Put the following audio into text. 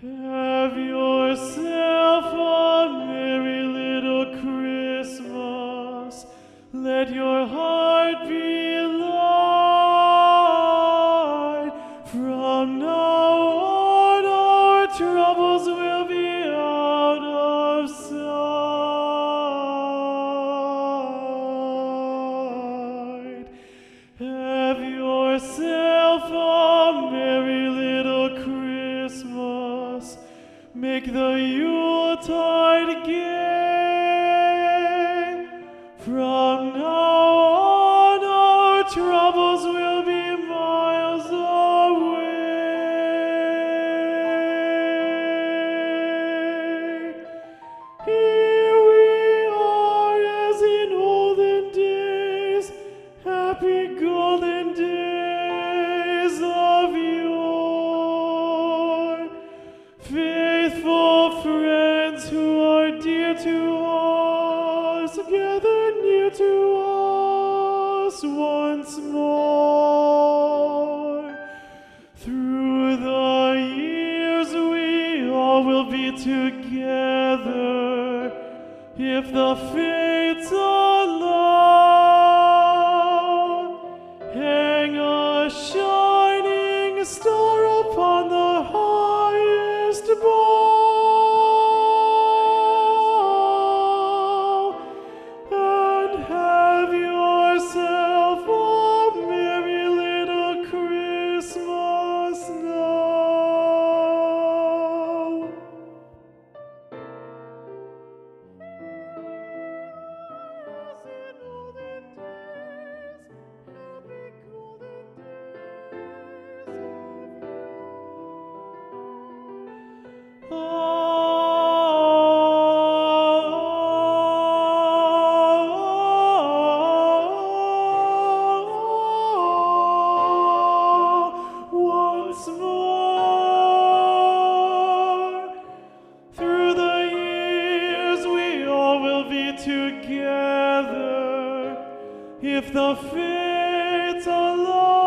Have yourself a merry little Christmas. Let your heart be light. From now on, our troubles will be out of sight. Have yourself a merry little Christmas. Make the Yuletide gay. From now on, our troubles will be miles away. Here we are as in olden days, happy golden days of yore. Faithful friends who are dear to us, gather near to us once more. Through the years we all will be together, if the fates allow. Hang a shining star upon the highest bough, and have yourself a merry little Christmas now. As in olden days, happy golden days of once more. Through the years we all will be together, if the fates allow.